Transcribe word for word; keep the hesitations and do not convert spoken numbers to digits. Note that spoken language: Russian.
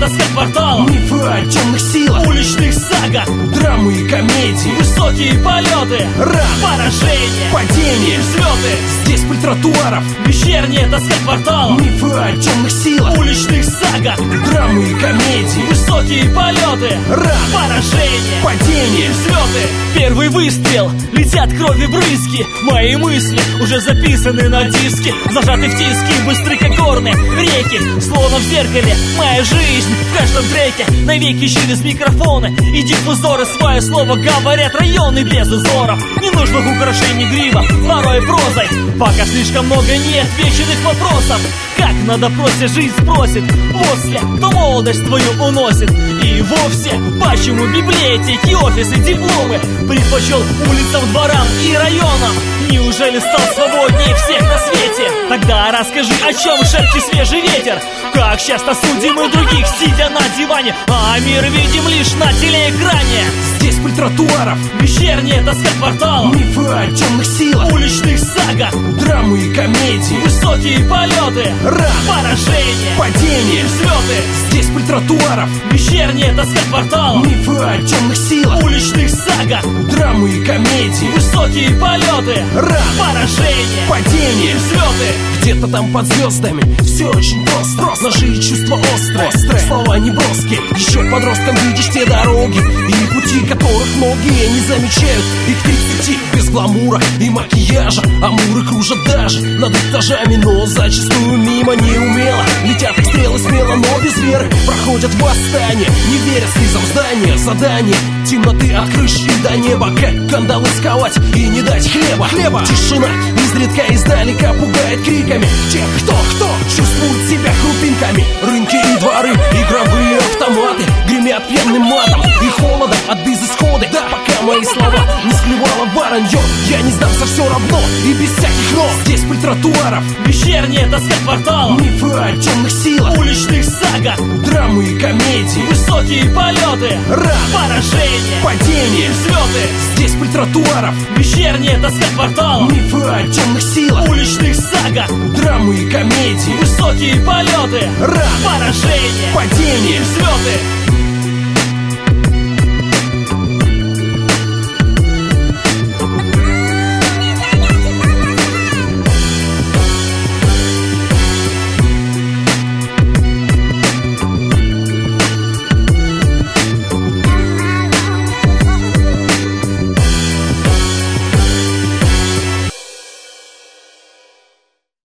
тоска квартала, мифы о темных силах, уличных сагах, драмы и комедии, высокие полеты, ран, поражения, падения, взлеты. Здесь пыль тротуаров, вечерняя тоска квартала, мифы о темных силах, уличных сагах, драмы и комедии, высокие полеты, ран, поражения, падения, взлеты. Первый выстрел, летят крови брызги, мои мысли уже записаны на диске, зажаты в тиски, быстры как горные реки, словно в зеркале моя жизнь в каждом треке, навеки через микрофоны и диффузоры свое слово говорят районы без узоров, ненужных украшений грима, порой прозой, пока слишком много неотвеченных вопросов. Как на допросе жизнь спросит после, кто молодость твою уносит. И вовсе, почему библиотеки, офисы, дипломы предпочел улицам, дворам и районам? Неужели стал свободнее всех на свете? Тогда расскажи, о чем шепчет свежий ветер. Как часто судим мы других, сидя на диване, а мир видим лишь на телеэкране. Здесь пыль тротуаров, вечерняя тоска квартала, мифы о темных силах, уличных сагах, драмы и комедии, высокие полеты, ран, поражения, падения, взлеты. Здесь пыль тротуаров, вечерняя тоска квартала, мифы о темных силах, уличных сагах, драмы и комедии, высокие полеты, ран, поражения, падения, взлеты. Где-то там под звездами все очень просто, просто. Ножи и чувства острые, острые, слова не броские. Еще подростком видишь те дороги и пути, которых многие не замечают. Их тридцати без гламура и макияжа, амуры кружат даже над этажами, но зачастую мимо неумело летят их стрелы смело, но без веры проходят восстание, не веря слизам здания. Задание темноты от крыши и до неба, как кандалы сковать и не дать хлеба. Хлеба, тишина изредка издалека пугает криками тех, кто, кто чувствует себя крупинками. Рынки и дворы, игровые автоматы гремят пьяным матом и холодом от безысхода. Да, пока мои слова не склевало воронье, я не сдамся все равно и без всяких но. Здесь пыль тротуаров, вечерняя тоска квартала, мифы о темных силах, уличных сагах, драмы и комедии, высокие полеты, ран, поражения, падения, взлеты. Здесь пыль тротуаров, вечерняя тоска квартала, мифы о темных силах, уличных сагах, драмы и комедии, высокие полеты, ран, поражения, падения, взлеты.